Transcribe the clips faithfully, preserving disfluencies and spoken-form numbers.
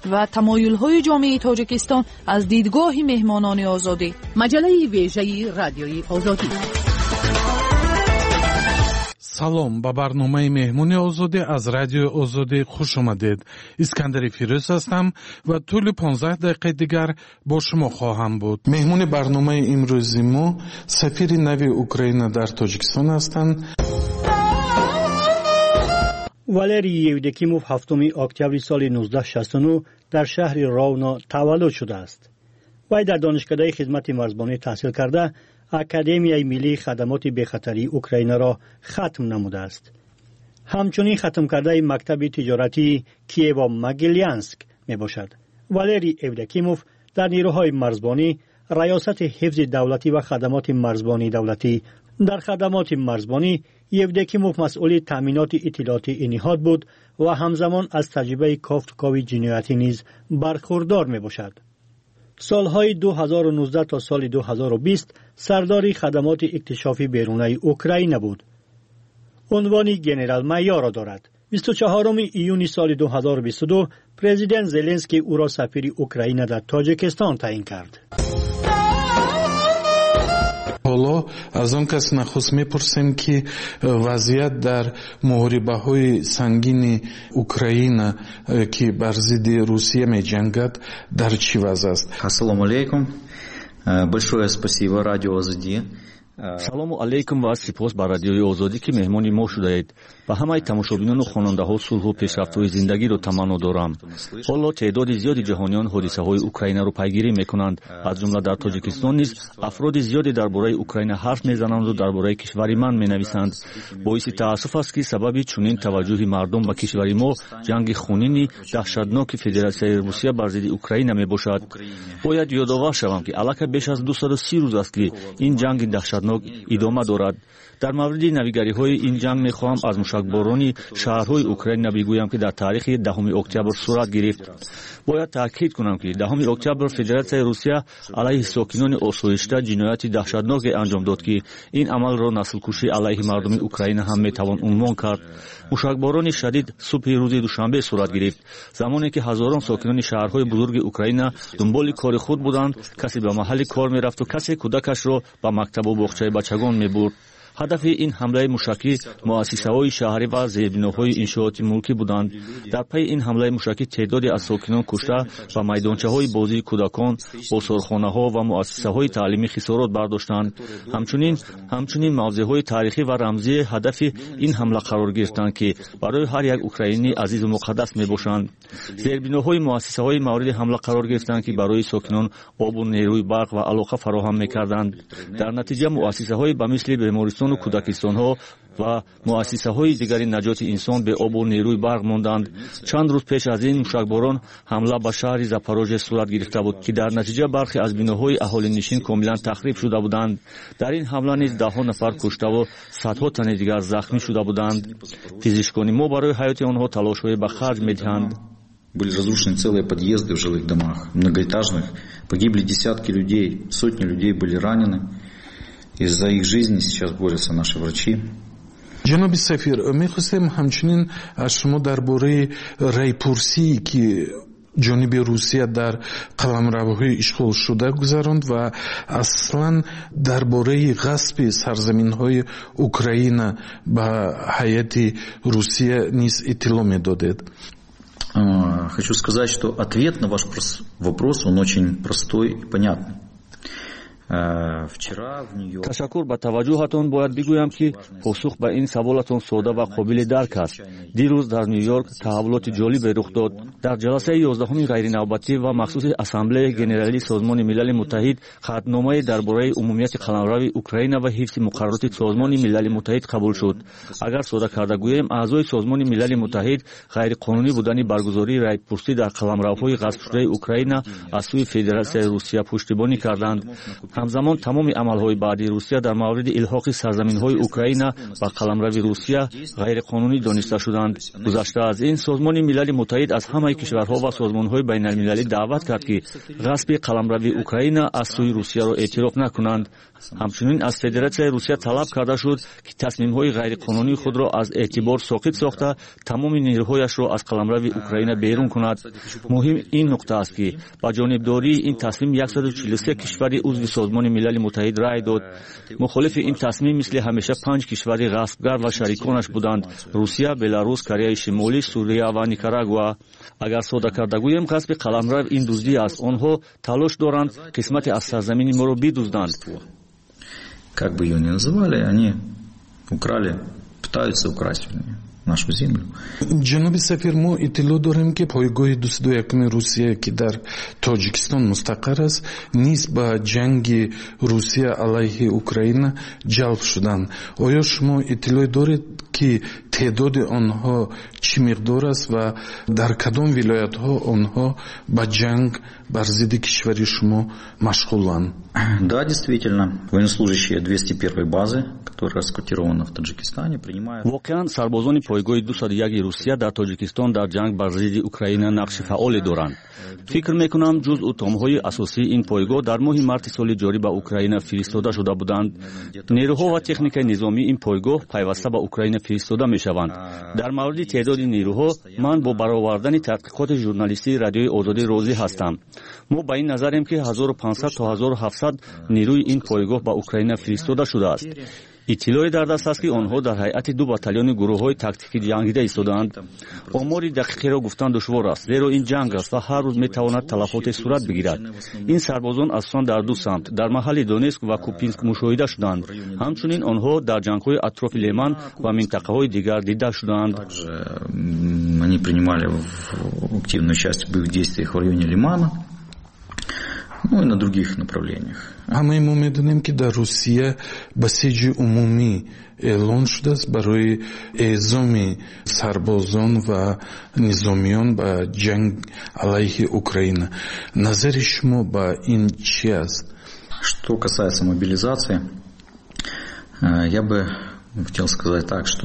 و تمایل‌های جامعه تاجیکستان از دیدگاه مهمانان آزادی. مجله ویژه رادیوی آزادی. салом ба барномаи меҳмони озодӣ аз радиои озодӣ хуш омадед. искандари фирӯз ҳастам ва тӯли понздаҳ дақиқаи дигар бо шумо хоҳам буд. меҳмони барномаи имрӯзи мо сафири нави Украина дар Тоҷикистон ҳастанд. валерий евдокимов ҳафтуми октябри соли нуздаҳ шасту нӯ дар шаҳри ровно таваллуд шудааст. вай дар донишкадаи хизмати марзбонӣ таҳсил карда академияи миллии хадамоти бехатарии Украинаро хатм намудааст. ҳамчунин хатм кардаи мактаби тиҷоратии Киево-Могилянск мебошад. валерий евдокимов дар нирӯҳои марзбонӣ, раёсати ҳифзи давлатӣ ва хадамоти марзбонии давлатӣ. дар хадамоти марзбонӣ евдокимов масъули таъминоти иттилоотии ниҳод буд ва ҳамзамон аз таҷрибаи кофтукови ҷиноятӣ низ бархурдор мебошад. солҳои ду ҳазору нуздаҳ то соли ду ҳазору бист сардори хадамоти иктишофи берунаи Украина буд. унвони генерал-майёро дорад. бисту чаҳорум июни соли ду ҳазору бисту ду президент Зеленский ӯро сафири Украина дар Тоҷикистон таъин кард. ҳоло аз он кас нахуст мепурсем ки вазъият дар муҳорибаҳои сангини Украина ки бар зидди Русия меҷангад дар чӣ вазъ аст? Ассалому алейкум. Большое спасибо радио Азади. салому алейкум ва сипос ба радиои озодӣ ки меҳмони мо шудаед. ба ҳамаи тамошобинону хонандаҳо сулҳу пешрафтҳои зиндагиро таманно дорам. ҳоло теъдоди зиёди ҷаҳониён ҳодисаҳои Украинаро пайгирӣ мекунанд. аз ҷумла дар Тоҷикистон низ афроди зиёде дар бораи Украина ҳарф мезананду дар бораи кишвари ман менависанд. боиси таассуф аст ки сабаби чунин таваҷҷӯҳи мардум ба кишвари мо ҷанги хунини даҳшатноки Федератсияи Русия бар зидди Украина мебошад. бояд ёдовар шавам ки аллакай беш аз дусаду си рӯз аст ки ин ҷанги даҳшатнок идома дорад. дар мавриди навигариҳои ин ҷанг мехоҳам аз мушакборони шаҳрҳои Украина бигӯям ки дар таърихи даҳуми октябр сурат гирифт. бояд таъкид кунам ки даҳуми октябр Федератсияи Русия алайҳи сокинони осоишта ҷинояти даҳшатноке анҷом дод ки ин амалро наслкушӣ алайҳи мардуми Украина ҳам метавон унвон кард. мушакборони шадид субҳи рӯзи душанбе сурат гирифт, замоне ки ҳазорон сокинони шаҳрҳои бузурги Украина дунболи кори худ буданд. касе ба маҳалли кор мерафту касе кӯдакашро ба мактабу боғчаи бачагон мебурд. ҳадафи ин ҳамлаи мушакӣ муассисаҳои шаҳрӣ ва зербиноҳои иншооти мулкӣ буданд. дар пайи ин ҳамлаи мушакӣ теъдоде аз сокинон кушта ва майдончаҳои бозии кӯдакон, осорхонаҳо ва муассисаҳои таълимӣ хисорот бардоштанд. ҳамчунин ҳамчунин мавзеъҳои таърихӣ ва рамзӣ ҳадафи ин ҳамла қарор гирифтанд ки барои ҳар як украинӣ азизу муқаддас мебошанд. зербиноҳои муассисаҳои мавриди ҳамла қарор гирифтанд ки барои сокинон обу нерӯи барқ ва алоқа фароҳам мекарданд. дар натиҷа муассисаҳои ба мисли бемористону кӯдакистонҳо ва муассисаҳои дигари наҷоти инсон бе обу нерӯи барқ монданд. чанд рӯз пеш аз ин мушакборон ҳамла ба шаҳри Запорожье сурат гирифта буд ки дар натиҷа бархе аз биноҳои аҳолинишин комилан тахриб шуда буданд. дар ин ҳамла низ даҳҳо нафар куштаву садҳо тани дигар захмӣ шуда буданд. физишкони мо барои ҳаёти онҳо талошҳое ба харҷ медиҳанд. Были разрушены целые подъезды в жилых домах, многоэтажных. Погибли десятки людей, сотни людей были ранены. И-за их жизни сейчас борются наши врачи. ҷаноби сафир, мехостем ҳамчунин аз шумо дар бораи райпурсие ки ҷониби Русия дар қаламравҳои ишғолшуда гузаронд ва аслан дар бораи ғасби сарзаминҳои Украина ба ҳайати Русия низ иттилоъ медодед. Хочу сказать, что ответ на ваш вопрос, он очень простой и понятный. ташаккур ба таваҷҷӯҳатон. бояд бигӯям ки посух ба ин саволатон сода ва қобили дарк аст. дирӯз дар Нью-Йорк таҳаввулоти ҷолибе рух дод. дар ҷаласаи ёздаҳуми ғайринавбатӣ ва махсуси ассамблеяи генералии Созмони Милали Муттаҳид хатномае дар бораи умумияти қаламрави Украина ва ҳифзи муқаррароти Созмони Милали Муттаҳид қабул шуд. агар сода карда гӯем, аъзои Созмони Милали Муттаҳид ғайриқонунӣ будани баргузории райпурсӣ дар қаламравҳои ғасбшудаи Украина аз сӯи Федератсияи Русия пуштибонӣ карданд. ҳамзамон тамоми амалҳои баъди русия дар мавриди илҳоқи сарзаминҳои украина ба қаламрави русия ғайриқонунӣ дониста шуданд. гузашта аз ин созмони милали муттаҳид аз ҳамаи кишварҳо ва созмонҳои байналмилалӣ даъват кард ки ғасби қаламрави украина аз сӯи русияро эътироф накунанд. ҳамчунин аз федератсияи русия талаб карда шуд ки тасмимҳои ғайриқонунии худро аз эътибор соқит сохта тамоми нерӯҳояшро аз қаламрави украина берун кунад. муҳим ин нуқта аст ки ба ҷонибдории ин тасмим яксаду чилу се кишвари узви созмони милали муттаҳид рай дод. мухолифи ин тасмим мисли ҳамеша панҷ кишвари ғасбгар ва шариконаш буданд: русия, беларус, кореяи шимолӣ, сурия ва никарагуа. агар сода карда гӯем ғасби қаламрав ин дуздӣ аст. онҳо талош доранд қисмате аз сарзамини моро бидузданд. Как бы ее ни называли, они украли, пытаются украсть нашу землю. ҷаноби сафир, мо иттилоъ дорем ки пойгоҳи дуюм якуми русия ки дар тоҷикистон мустақар аст низ ба ҷанги русия алайҳи украина ҷалб шуданд. оё шумо иттилоъ доред ки теъдоди онҳо чӣ миқдор аст ва дар кадом вилоятҳо онҳо ба ҷанг бар зидди кишвари шумо машғуланд? Да, действительно, военнослужащие двести первой базы, которая расквартирована в Таджикистане, принимают... воқеан сарбозони пойгоҳи дусад яки русия дар тоҷикистон дар ҷанг бар зидди украина нақши фаъоле доранд. фикр мекунам ҷузъу томҳои асосии ин пойгоҳ дар моҳи марти соли ҷорӣ ба украина фиристода шуда буданд. нерӯҳо ва техникаи низомии ин пойгоҳ пайваста ба украина фиристода мешаванд. дар мавриди теъдоди нерӯҳо ман бо баровардани тадқиқоти журналистии радиои озодӣ розӣ ҳастам. мо ба ин назарем ки ҳазору панҷсад то ҳазору ҳафтсад нерӯи ин пойгоҳ ба украина фиристода шудааст. иттилои дар даст аст ки онҳо дар ҳайати ду батальони гурӯҳҳои тактикӣ ҷангида истодаанд. омори дақиқеро гуфтан душвор аст, зеро ин ҷанг аст ва ҳар рӯз метавонад талафоте сурат бигирад. ин сарбозон асосан дар ду самт дар маҳалли донецк ва купинск мушоҳида шуданд. ҳамчунин онҳо дар ҷангҳои атрофи леман ва минтақаҳои дигар дида шуданд. Они принимали активную часть в боевых действиях в районе Лимана, ну и на других направлениях. ҳамаи мо медонем ки дар русия басиҷи умумӣ эълон шудааст барои эъзоми сарбозон ва низомиён ба ҷанг алайҳи украина. назари шумо ба ин чӣ аст? Что касается мобилизации, я бы хотел сказать так, что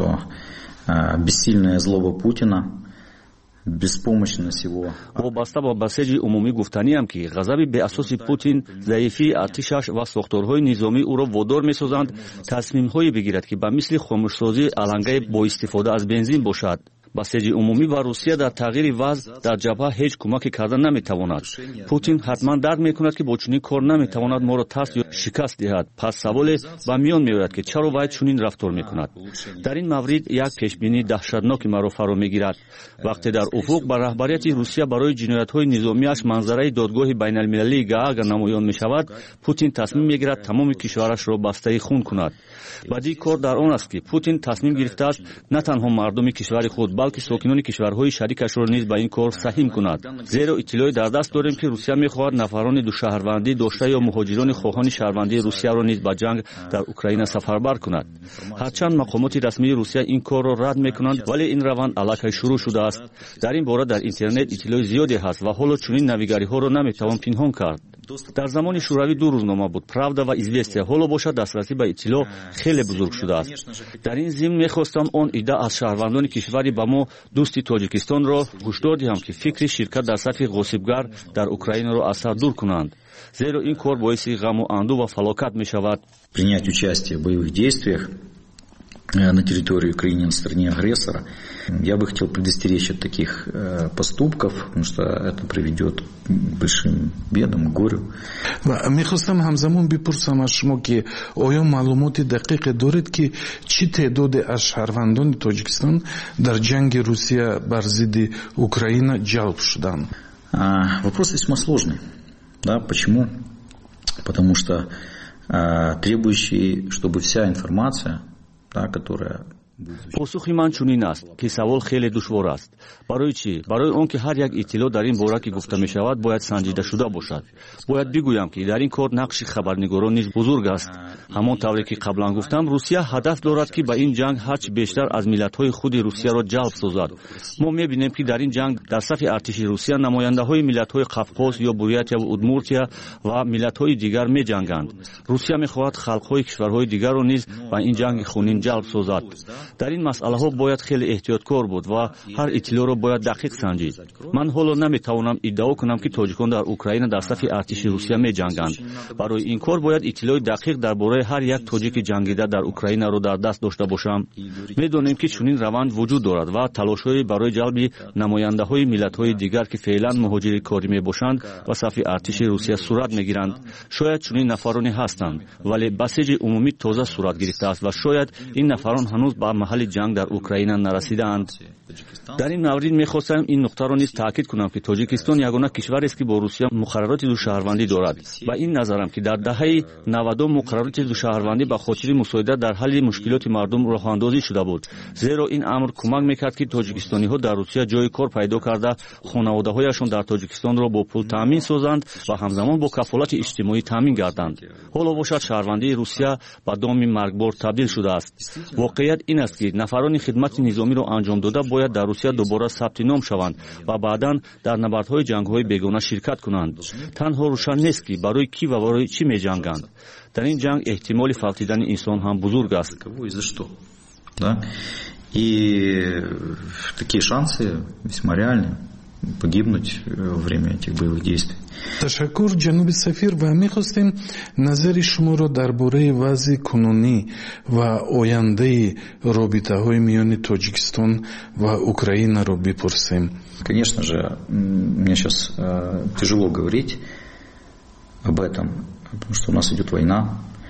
бессильная злоба Путина, беспомощность его... вобаста ба басеҷи умумӣ гуфтаниам ки ғазаби беасоси Путин, заифии артишаш ва сохторҳои низомӣ ӯро водор месозанд тасмимҳое бигирад ки ба мисли хомӯшсозӣ алангаи боистифода аз бензин бошад. басеҷи умумӣ ва русия дар тағйири вазъ дар ҷабҳа ҳеҷ кӯмаке карда наметавонад. Путин ҳатман дарк мекунад ки бо чунин кор наметавонад моро таст ё шикаст диҳад. пас саволе ба миён меояд ки чаро вай чунин рафтор мекунад. дар ин маврид як пешбинии даҳшатноки маро фаро мегирад. вақте дар уфуқ ба раҳбарияти русия барои ҷиноятҳои низомиаш манзараи додгоҳи байналмилалии гаага намоён мешавад, Путин тасмим мегирад тамоми кишварашро бастаи хун кунад. бадии кор дар он аст ки Путин тасмим гирифтааст на танҳо мардуми кишвари худ, балки сокинони кишварҳои шарикашро низ ба ин кор саҳим кунад. зеро иттилои дар даст дорем ки русия мехоҳад нафарони душаҳрвандӣ дошта ё муҳоҷирони хоҳони шаҳрвандии русияро низ ба ҷанг дар украина сафарбар кунад. ҳарчанд мақомоти расмии русия ин корро рад мекунанд, вале ин раванд аллакай шурӯъ шудааст. дар ин бора дар интернет иттилои зиёде ҳаст ва ҳоло чунин навигариҳоро наметавон пинҳон кард. дар замони шӯравӣ ду рӯзнома буд: правда ва известия. ҳоло бошад дастрасӣ ба иттилоъ хеле бузург шудааст. дар ин зимн мехостам он ида аз шаҳрвандони кишвари ба мо дӯсти тоҷикистонро ҳушдор диҳам ки фикри ширкат дар сафи ғосибгар дар украинаро аз сар дур кунанд, зеро ин кор боиси ғаму анду ва фалокат мешавад. Принять участие в боевых действиях на территории Украины, на стороне агрессора, я бы хотел предостеречь от таких э, поступков, потому что это приведет к большим бедам, к горю. мехостам ҳамзамон бипурсам аз шумо ки оё маълумоти дақиқе доред ки чӣ теъдоде аз шаҳрвандони Тоҷикистон дар ҷанги Русия бар зидди Украина ҷалб шуданд? А, вопрос весьма сложный. Да, почему? Потому что а, требующий, чтобы вся информация, да, которая посухи ман чунин аст ки савол хеле душвор аст. барои чӣ? барои он ки ҳар як иттилоъ дар ин бора ки гуфта мешавад бояд санҷидашуда бошад. бояд бигӯям ки дар ин кор нақши хабарнигорон низ бузург аст. ҳамон тавре ки қаблан гуфтам, русия ҳадаф дорад ки ба ин ҷанг ҳарчи бештар аз миллатҳои худи русияро ҷалб созад. мо мебинем ки дар ин ҷанг дар сафи артиши русия намояндаҳои миллатҳои қавқоз ё бурятия ва удмуртия ва миллатҳои дигар меҷанганд. русия мехоҳад халқҳои кишварҳои дигарро низ ба ин ҷанги хунин ҷалб созад. дар ин масъалаҳо бояд хеле эҳтиёткор буд ва ҳар иттилоъро бояд дақиқ санҷид. ман ҳоло наметавонам иддао кунам ки тоҷикон дар Украина дар сафи артиши русия меҷанганд. барои ин кор бояд иттилоъи дақиқ дар бораи ҳар як тоҷики ҷангида дар Украинаро дар даст дошта бошам. медонем ки чунин раванд вуҷуд дорад ва талошҳои барои ҷалби намояндаҳои миллатҳои дигар ки феълан муҳоҷири корӣ мебошанд ба сафи артиши русия сурат мегиранд. шояд чунин нафароне ҳастанд, вале басеҷи умумӣ тоза сурат гирифтааст ва шояд ин нафарон ҳанӯз ба маҳалли ҷанг дар Украина нарасидаанд. дар ин маврид мехостам ин нуқтаро низ таъкид кунам ки тоҷикистон ягона кишварест ки бо русия муқаррароти душаҳрвандӣ дорад. ба ин назарам ки дар даҳаи навадум муқаррароти душаҳрвандӣ ба хотири мусоидат дар ҳалли мушкилоти мардум роҳандозӣ шуда буд. зеро ин амр кӯмак мекард ки тоҷикистониҳо дар русия ҷои кор пайдо карда хонаводаҳояшон дар тоҷикистонро бо пул таъмин созанд ва ҳамзамон бо кафолати иҷтимоӣ таъмин гарданд. ҳоло бошад шаҳрвандии русия ба доми маргбор табдил шудааст. воқеият ин аст ки нафарони хидмати низомиро анҷом дода бояд дар русия дубора сабти ном шаванд ва баъдан дар набардҳои ҷангҳои бегона ширкат кунанд. танҳо рӯшан нест ки барои кӣ ва барои чӣ меҷанганд. дар ин ҷанг эҳтимоли фавтидани инсон ҳам бузург аст. И такие шансы весьма реальны погибнуть во время этих боевых действий. ташаккур ҷаноби сафир ва мехостем назари шуморо дар бораи вазъи кунунӣ ва ояндаи робитаҳои миёни Тоҷикистон ва Украинаро бипурсем. Конечно же, мне сейчас тяжело говорить об этом, потому что у нас идет война.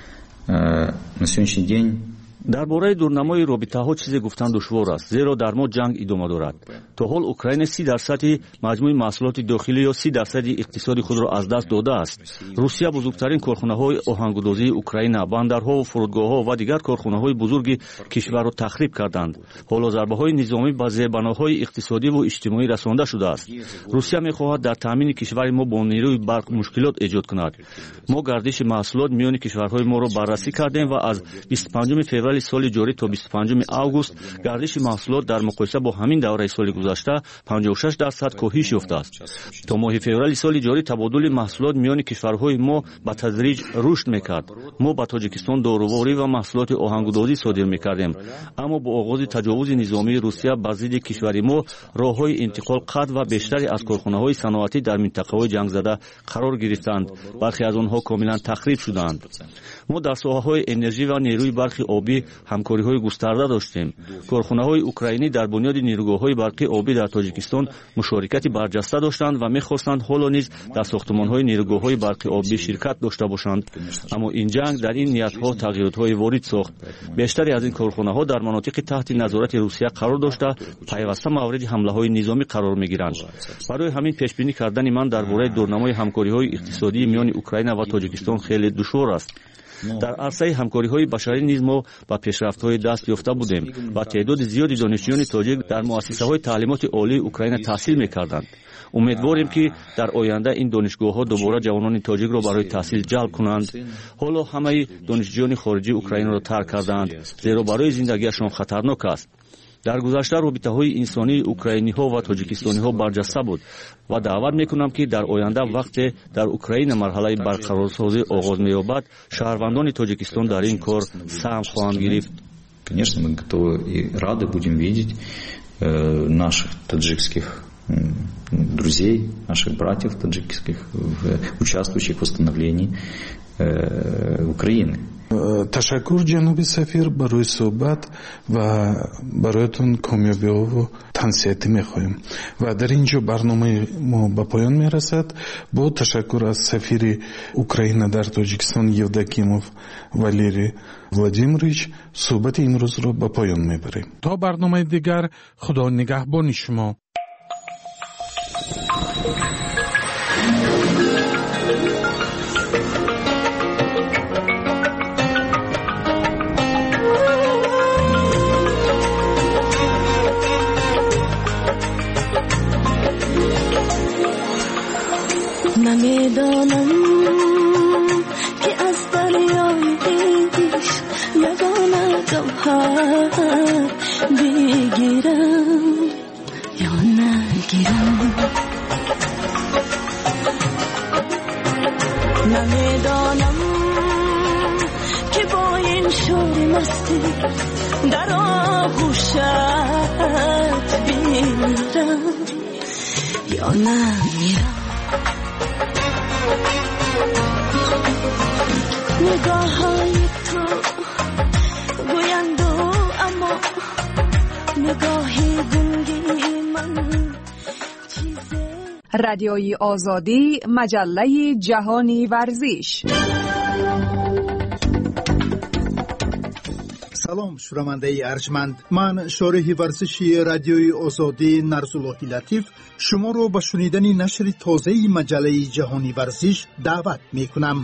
На сегодняшний день дар бораи дурнамои робитаҳо чизе гуфтан душвор аст, зеро дар мо ҷанг идома дорад. то ҳол Украина си дарсади маҷмӯи маҳсулоти дохилӣ ё си дарсади иқтисоди худро аз даст додааст. русия бузургтарин корхонаҳои оҳангудозии Украина, бандарҳо, фурудгоҳҳо ва дигар корхонаҳои бузурги кишварро тахриб карданд. ҳоло зарбаҳои низомӣ ба зебаноҳои иқтисодиву иҷтимоӣ расонда шудааст. русия мехоҳад дар таъмини кишвари мо бо нерӯи барқ мушкилот эҷод кунад. мо гардиши маҳсулот миёни кишварҳои моро баррасӣ кардем ва аз бисту панҷуми феврали соли ҷорӣ то бисту панҷуми август гардиши маҳсулот дар муқоиса бо ҳамин давраи соли гузашта панҷоҳу шаш дарсад коҳиш ёфтааст. то моҳи феврали соли ҷорӣ табодули маҳсулот миёни кишварҳои мо ба тадриҷ рушд мекард. мо ба Тоҷикистон доруворӣ ва маҳсулоти оҳангудозӣ содир мекардем. аммо бо оғози таҷовузи низомии Русия ба зидди кишвари мо роҳҳои интиқол қатъ ва бештаре аз корхонаҳои саноатӣ дар минтақаҳои ҷангзада қарор гирифтанд. бархе аз онҳо комилан тахриб шуданд. мо дар соҳаҳои энержӣ ва нерӯи барқи обӣ ҳамкориҳои густарда доштем. корхонаҳои украинӣ дар бунёди нерӯгоҳҳои барқи обӣ дар Тоҷикистон мушорикати барҷаста доштанд ва мехостанд ҳоло низ дар сохтмонҳои нерӯгоҳҳои барқи обӣ ширкат дошта бошанд. аммо ин ҷанг дар ин ниятҳо тағйиротҳои ворид сохт. бештаре аз ин корхонаҳо дар манотиқи таҳти назорати Русия қарор дошта пайваста мавриди ҳамлаҳои низомӣ қарор мегиранд. барои ҳамин пешбинӣ кардани ман дар бораи дурнамои ҳамкориҳои иқтисодии миёни Украина ва Тоҷикистон хеле душвор аст. дар арсаи ҳамкориҳои башарӣ низ мо ба пешрафтҳои даст ёфта будем ва теъдоди зиёди донишҷӯёни тоҷик дар муассисаҳои таълимоти олии Украина таҳсил мекарданд. умедворем ки дар оянда ин донишгоҳҳо дубора ҷавонони тоҷикро барои таҳсил ҷалб кунанд. ҳоло ҳамаи донишҷӯёни хориҷии Украинаро тарк карданд, зеро барои зиндагиашон хатарнок аст. дар гузашта робитаҳои инсонии украиниҳо ва тоҷикистониҳо барҷаста буд ва даъват мекунам ки дар оянда вақте дар Украина марҳалаи барқарорсозӣ оғоз меёбад, шаҳрвандони Тоҷикистон дар ин кор саҳм хоҳанд гирифт. Конечно, мы готовы и рады будем видеть э, наших таджикских э, друзей, наших братьев таджикских, в, участвующих в восстановлении э, Украины. ташаккур ҷаноби сафир барои суҳбат ва бароятон комёбиҳову тансиҳатӣ мехоҳем ва дар ин ҷо барномаи мо ба поён мерасад. бо ташаккур аз сафири Украина дар Тоҷикистон Евдокимов Валерий Владимирович суҳбати имрӯзро ба поён мебарем. то барномаи дигар, худо нигаҳбони шумо. نمیدانم که از دریای عشق یگانه جوهر بگیرم یا نگیرم. نمیدانم که با این شور مستی در آغوشت بمیرم یا نمیرم. نگاه های تو گویند اما نگاهی گنگی من چیزه. رادیوی آزادی، مجله جهانی ورزش. سلام شنونده ارجمند، من شارح ورزشی رادیوی آزادی نرزاللهی لطیف شما رو به شنیدن نشر تازه مجله جهانی ورزش دعوت می کنم.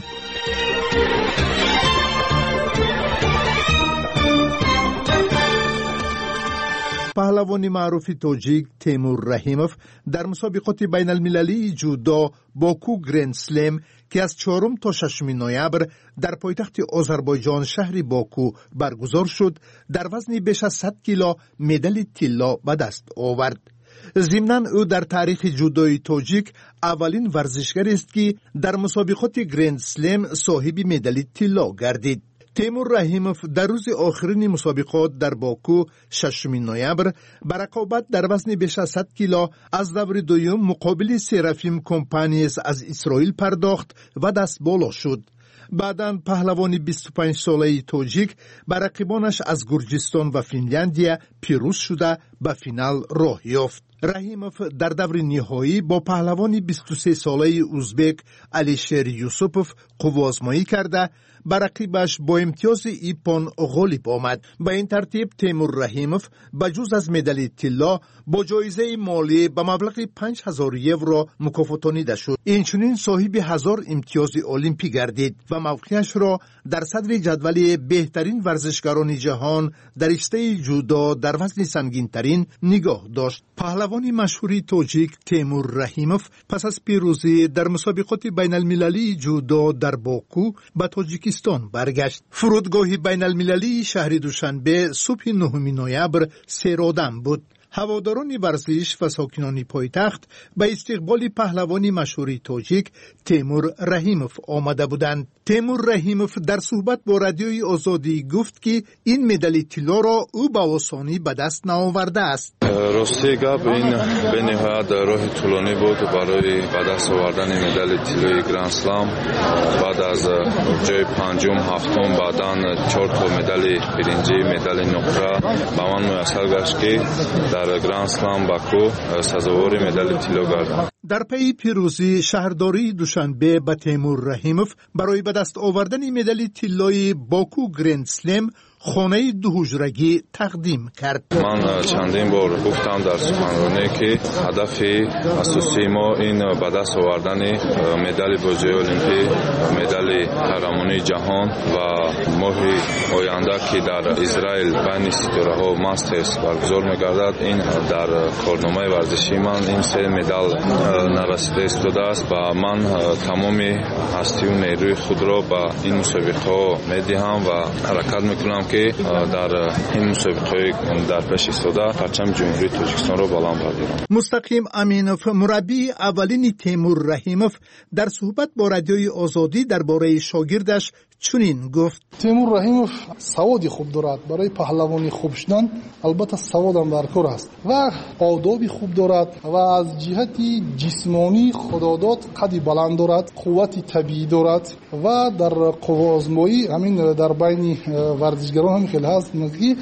پهلوان معروف تاجیک تیمور رحیموف در مسابقات بین المللی جودو باکو گرند سلم که از چهارم تا ششم نوامبر در پایتخت آذربایجان شهر باکو برگزار شد، در وزن بیش از صد کیلو مدال طلا به دست آورد. ضمناً او در تاریخ جودوی تاجیک اولین ورزشکار است که در مسابقات گرند سلم صاحب مدال طلا گردید. تیمور رحیموف در روز آخرین مسابقات در باکو ششم نوامبر به رقابت در وزن بیش از صد کیلو از دور دوم مقابل سرافیم کمپانیز از اسرائیل پرداخت و دست بالا شد. بعداً پهلوان بیست و پنج ساله تاجیک بر رقیبانش از گرجستان و فنلاندیا پیروز شده به فینال راه یافت. رحیموف در دور نهایی با پهلوان بیست و سه ساله ازبک علیشیر یوسپوف قوازمایی کرده بر رقیبش با امتیاز ایپان غالب آمد. به این ترتیب تیمور رحیموف بجز از مدال طلا با جایزه مالی به مبلغ پنج هزار یورو مکافاتانیده شد. اینچنین صاحب هزار امتیاز المپی گردید و موقعش را در صدر جدول بهترین ورزشکاران جهان در رشته جودو در وزن سنگین‌ترین نگاه داشت. پهلوان مشهوری تاجیک تیمور رحیموف پس از پیروزی در مسابقات بین المللی جودو در باکو به تاجیکستان برگشت. فرودگاه بین المللی شهر دوشنبه صبح نهم نوامبر سرآدم بود. هواداران ورزش و ساکنان پایتخت به استقبال پهلوان مشهوری تاجیک تیمور رحیموف آمده بودند. تیمور رحیموف در صحبت با رادیوی آزادی گفت که این مدال طلا را او به آسانی به دست نآورده است. راستی گپ این به نهایت راه طولانی بود برای به دست آوردن مدال طلای گرند اسلام. بعد از جای پنجم، هفتم، بعداً چهار تا مدال برنجی، مدال نقره به من میسر گشت که در گرند اسلام باکو سزاوار مدال طلا گردم. در پی پیروزی شهرداری دوشنبه به تیمور رحیموف برای به دست آوردن مدال طلای باکو گرند سلم خانه دو حجرگی تقدیم کرد. من چندین بار گفتم در سخنرانی که هدف اساسی ما این به دست آوردن مدال بازی المپیک، مدال قهرمانی جهان و ماه آینده که در اسرائیل بین ستاره‌ها ماسترز برگزار می‌گردد. این در کارنامه ورزشی من این سه مدال نرسیده ایستاده است و من تمام هستی و نیروی خود را به این مسابقه‌ها می‌دهم و حرکت می‌کنم که در این مسابقه در پیش ایستاده پرچم جمهوری تاجیکستان را بلند بردارم. مستقیم امینوف مربی اولین تیمور رحیموف در صحبت با رادیوی آزادی درباره شاگردش چنین گفت: تیمور رحیموف سوادی خوب دارد. برای پهلوانی خوب شدن البته سواد هم در کار است و آدابی خوب دارد و از جهت جسمانی خداداد قدی بلند دارد، قوتی طبیعی دارد و در قوازمایی همین در بین ورزشگران هم خیلی هست. نزدیک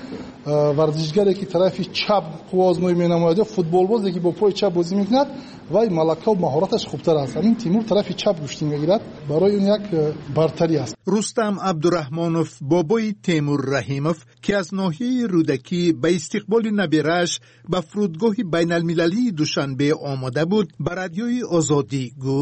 ورزشگری که طرف چپ قوازمایی می‌نماید، فوتبال بازی که با پای چپ بازی می‌کند و ملکه و مهارتش خوبتر است. همین تیمور طرف چپ گوشتی می‌گیرد، برای اون یک برتری است. رستم عبدالرحمانوف بابای تیمور رحیموف که از ناحیه رودکی به استقبال نبیرش به فرودگاه بین المللی دوشنبه آمده بود، به رادیوی آزادی گفت: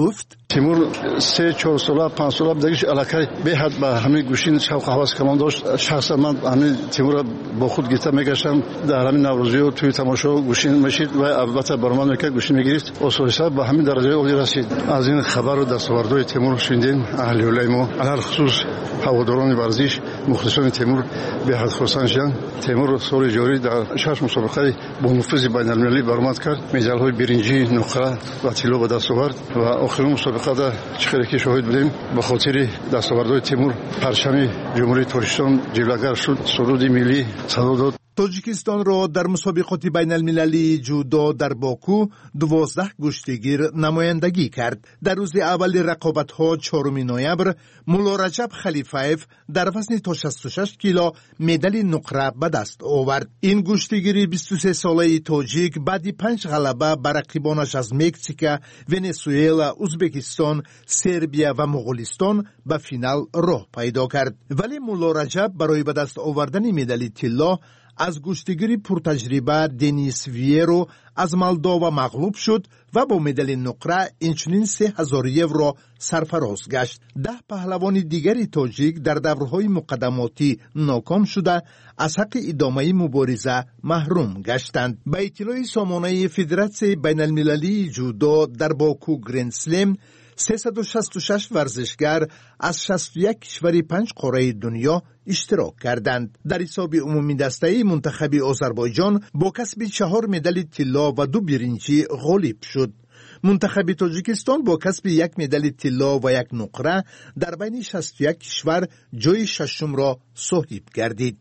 تیمور سه چهار ساله پنج ساله بدگیش علاقه به حد به همین گوشین شوق حواس کمان داشت. شخصا من همین تیمور با خود گیتا میگشتم در همین نوروزی و توی تماشا گوشین میشید و البته برمان میکرد گوشین میگرفت. اصولا به همین درجه عالی رسید. از این خبر و دستاوردهای تیمور شنیدیم. اهل علم علل خصوص هواداران ورزش مخلصان تیمور به حد خرسند شدند. تیمور سال جاری در شش مسابقه با نفوذ بین المللی برآمد کرد. مدال‌های برنجی، نقره و طلا به دست آورد و آخرین مسابقه در چخیری که شاهد بودیم به خاطر دستاوردهای تیمور پرچم جمهوری تاجیکستان جلوگر شد. سرود ملی صدا داد. تاجیکستان را در مسابقات بین المللی جودو در باکو دوازده گشتگیر نمایندگی کرد. در روز اول رقابت ها چهارم نوامبر مولا رجب خلیفایف در وزن تا شصت و شش کیلو مدال نقره به دست آورد. این گشتگیری بیست و سه ساله تاجیک بعد پنج غلبه بر رقیبانش از مکزیک، ونزوئلا، ازبکستان، سربیا و مغولستان به فینال راه پیدا کرد. ولی مولا رجب برای به دست آوردن مدال طلا از گشتگیری پرتجربه دنیس ویرو از مالدووا مغلوب شد و با مدال نقره اینچنین سه هزار یورو سرفراز گشت. ده پهلوان دیگری تاجیک در دورهای مقدماتی ناکام شده از حق ادامه مبارزه محروم گشتند. به اطلاع سامانه فدراسیون بین المللی جودو در باکو گرند سلم سیصد و شصت و شش ورزشگر از شصت و یک کشور پنج قاره دنیا اشتراک کردند. در حساب عمومی دسته منتخب آذربایجان با کسب چهار مدال طلا و دو برنجی غالب شد. منتخب تاجیکستان با کسب یک مدال طلا و یک نقره در بین شصت و یک کشور جای ششم را صاحب گردید.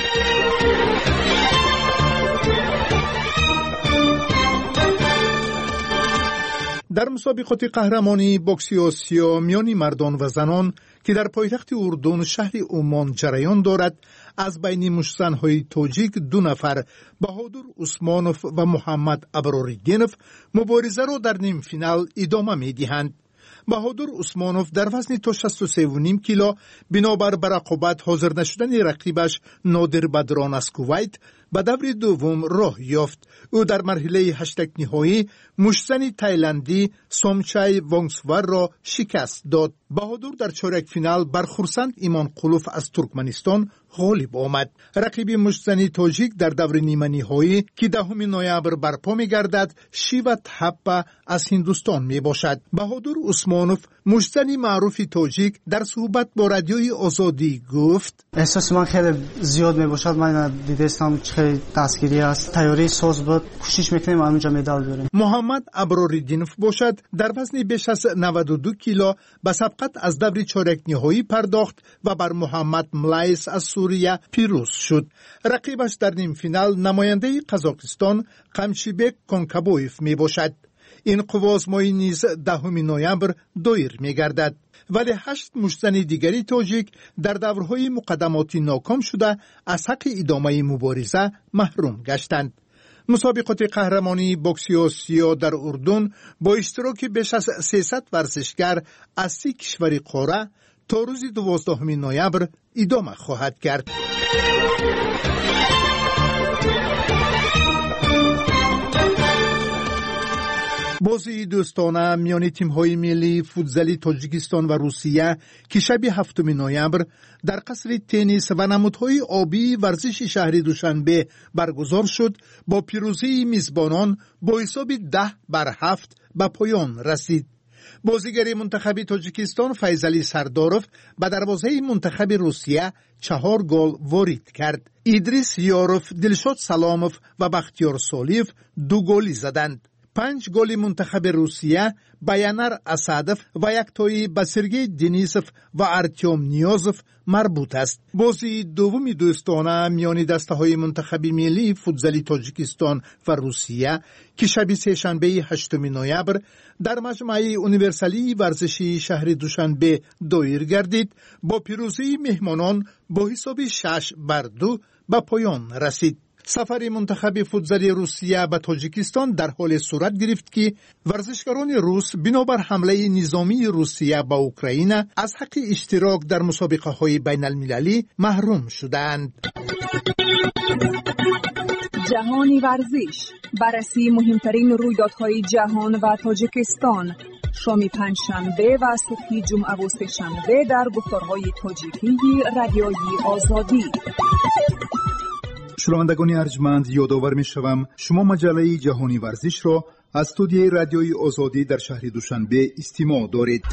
در مسابقات قهرمانی بوکس آسیا میان مردان و زنان که در پایتخت اردن شهر عمان جریان دارد، از بین مشتزن‌های تاجیک دو نفر بهادر عثمانوف و محمد ابراریدینوف مبارزه را در نیم فینال ادامه می‌دهند. بهادر عثمانوف در وزن تا شصت و سه و نیم کیلو بنابر به رقابت حاضر نشدن رقیبش نادر بدران از کویت به دور دوم راه یافت. او در مرحله هشتگ نهایی مشتزن تایلندی سومچای وانگسور را شکست داد. بهادر در چهارک فینال بر خورسند ایمان قلوف از ترکمنستان غالب آمد. رقیب مشتزن تاجیک در دور نیمه نهایی که دهم نوامبر برپا می‌گردد شیوا تحپا از هندوستان میباشد. بهادر عثمانوف مشتزن معروف تاجیک در صحبت با رادیوی آزادی گفت: احساس من خیلی زیاد میباشد. من دیدستم خیلی دستگیری است. تیاری ساز بود. کوشش میکنیم همینجا مدال بیاریم. محمد ابراریدینوف باشد در وزن بیش از نود و دو کیلو به سبقت از دور چهارک نهایی پرداخت و بر محمد ملایس از سوریه پیروز شد. رقیبش در نیم فینال نماینده قزاقستان قمشیبک کنکابویف می باشد. این قوازمایی نیز دهم نوامبر دایر می گردد. ولی هشت مشتزن دیگری تاجیک در دورهای مقدماتی ناکام شده از حق ادامه مبارزه محروم گشتند. مسابقات قهرمانی بوکس آسیا در اردن با اشتراک بیش از سیصد ورزشگر از سی کشور قاره تا روز دوازدهم نوامبر ادامه خواهد کرد. بازی دوستانه میان تیم‌های ملی فوتزالی تاجیکستان و روسیه که شب هفتم نوامبر در قصر تنیس و نمودهای آبی ورزش شهر دوشنبه برگزار شد با پیروزی میزبانان با حساب ده بر هفت به پایان رسید. بازیگر منتخب تاجیکستان فیضعلی سرداروف به دروازه منتخب روسیه چهار گل وارد کرد. ایدریس یاروف، دلشاد سلاموف و بختیار سالیف دو گلی زدند. پنج گل منتخب روسیه بیانر اسادف و یک تایی به سرگی دنیسوف و ارتیوم نیازوف مربوط است. بازی دومی دوستانه میان دسته های منتخب ملی فوتزالی تاجیکستان و روسیه که شب سه‌شنبه هشتم نوامبر در مجمع اونیورسالی ورزشی شهر دوشنبه دایر گردید با پیروزی مهمانان با حساب شش بر دو به پایان رسید. سفر منتخب فوتزالی روسیه به تاجیکستان در حال صورت گرفت که ورزشکاران روس بنابر حمله نظامی روسیه به اوکراین از حق اشتراک در مسابقه های بین المللی محروم شدند. جهانی ورزش، بررسی مهمترین رویدادهای جهان و تاجیکستان، شام پنجشنبه و صبح جمعه و سه‌شنبه در گفتارهای تاجیکی رادیوی آزادی. شنوندگان ارجمند، یادآور می‌شوم شما مجله جهانی ورزش را از استودیوی رادیوی آزادی در شهر دوشنبه استماع دارید.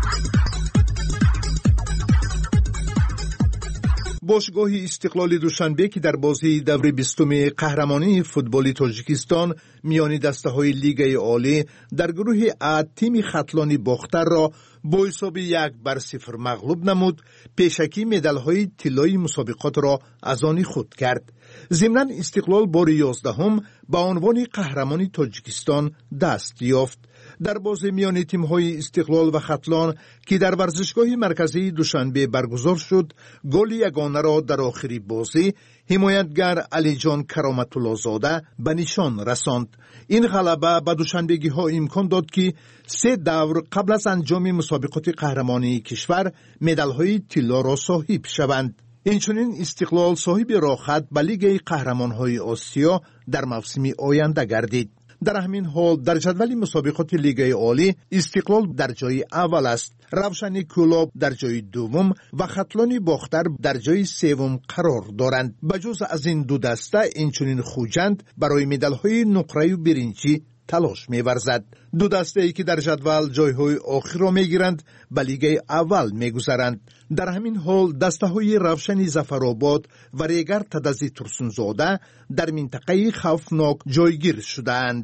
باشگاه استقلال دوشنبه که در بازی دور بیستم قهرمانی فوتبال تاجیکستان میان دسته‌های لیگ عالی در گروه ا تیم خطلانی باختر را با حساب یک بر صفر مغلوب نمود. پیشکی مدال‌های طلایی مسابقات را از آن خود کرد. ضمناً استقلال بار یازدهم به عنوان قهرمانی تاجیکستان دست یافت. در بازی میان تیم‌های استقلال و خطلان که در ورزشگاه مرکزی دوشنبه برگزار شد، گل یگانه را در آخری بازی حمایتگر علی جان کرامت الله زاده به نشان رساند. این غلبه به دوشنبگی‌ها امکان داد که سه دور قبل از انجام مسابقات قهرمانی کشور مدال‌های طلا را صاحب شوند. اینچنین استقلال صاحب راحت به لیگ قهرمان‌های آسیا در موسم آینده گردید. در همین حال در جدول مسابقات لیگ عالی استقلال در جای اول است، روشن کلاب در جای دوم و خطلانی باختر در جای سوم قرار دارند. بجز از این دو دسته اینچنین خوجند برای مدال‌های نقره و برنجی تلاش می‌ورزد. دو دسته‌ای که در جدول جای‌های آخر را می‌گیرند به لیگ اول می‌گذرند. در همین حال دسته‌های روشن ظفرآباد و ریگر تدزی ترسونزاده در منطقه خوفناک جایگیر شدند.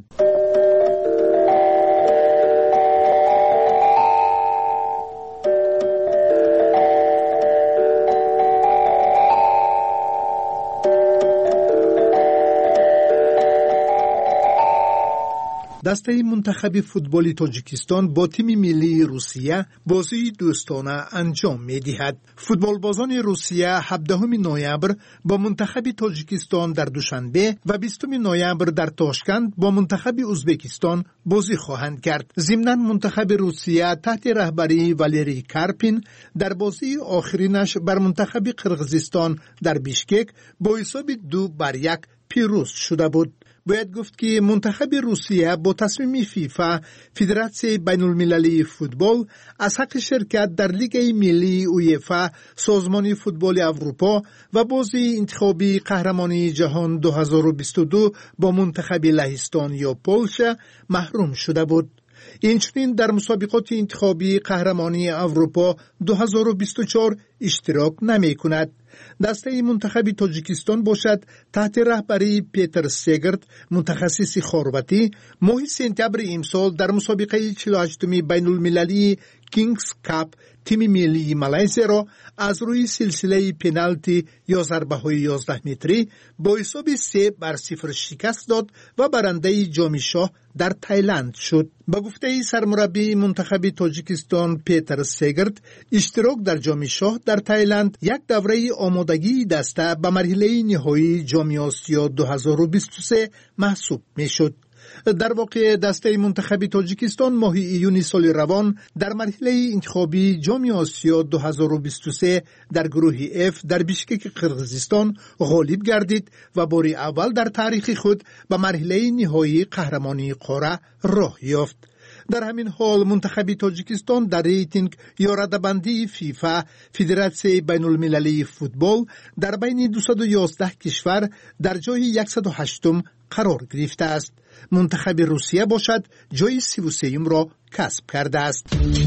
دسته منتخب فوتبال تاجیکستان با تیم ملی روسیه بازی دوستانه انجام می‌دهد. فوتبالبازان روسیه هفدهم نوامبر با منتخب تاجیکستان در دوشنبه و بیستم نوامبر در تاشکند با منتخب ازبکستان بازی خواهند کرد. ضمناً منتخب روسیه تحت رهبری والری کارپین در بازی آخرینش بر منتخب قرقیزستان در بیشکک با حساب دو بر یک پیروز شده بود. باید گفت که منتخب روسیه با تصمیم فیفا فدراسیون بین المللی فوتبال از حق شرکت در لیگ ملی اویفا سازمان فوتبال اروپا و بازی انتخابی قهرمانی جهان دو هزار و بیست و دو با منتخب لهستان یا پولشا محروم شده بود. اینچنین در مسابقات انتخابی قهرمانی اروپا دو هزار و بیست و چهار اشتراک نمی کند. دسته منتخب تاجیکستان باشد تحت رهبری پیتر سگرت متخصص خارواتی ماه سپتامبر امسال در مسابقه چهل و هشتم بین المللی کینگز کاپ تیم ملی مالزی را از روی سلسله پنالتی یا ضربه‌های یازده متری با حساب سه بر صفر شکست داد و برنده جام شاه در تایلند شد. با گفته سرمربی منتخب تاجیکستان پیتر سگرت، اشتراک در جام شاه در تایلند یک دوره آمادگی دسته به مرحله نهایی جام آسیا دو هزار و بیست و سه محسوب میشد. در واقع دسته منتخب تاجیکستان ماه ایون سال روان در مرحله انتخابی جام آسیا دو هزار و بیست و سه در گروه اف در بیشکک قرقیزستان غالب گردید و بار اول در تاریخ خود به مرحله نهایی قهرمانی قاره راه یافت. در همین حال منتخب تاجیکستان در ریتینگ یا رده‌بندی فیفا فدراسیون بین المللی فوتبال در بین دویست و یازده کشور در جای صد و هشتم قرار گرفته است. منتخب روسیه باشد جای سی و سه را کسب کرده است.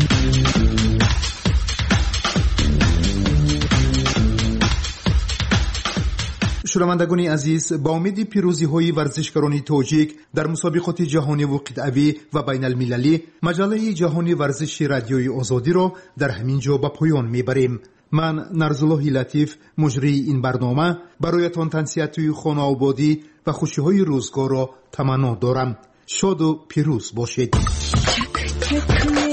شنوندگان عزیز، با امید پیروزی های ورزشکاران تاجیک در مسابقات جهانی و قطعی و بین المللی، مجله جهانی ورزش رادیوی آزادی را در همین جا به پایان میبریم. من نرزالله لطیف مجری این برنامه برایتان تنصیحات خانه آبادی و خوشی های روزگار را تمنا دارم. شاد و پیروز باشید.